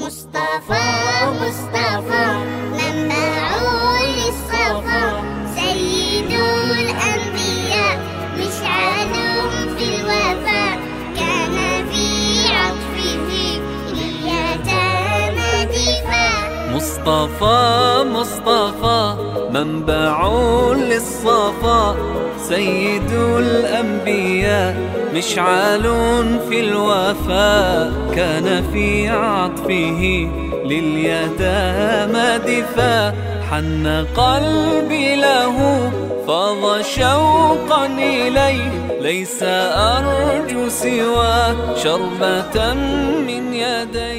مصطفى مصطفى منبع للصفا، سيد الأنبياء مشعل في الوفاء، كان في عطفه لليتامى دفاع. مصطفى مصطفى منبع للصفا، سيد الأنبياء مشعل في الوفاء، كان في عطفه لليتامى دفاع. حن قلبي له فاض شوقا إليه، ليس أرجو سوى شربة من يديه.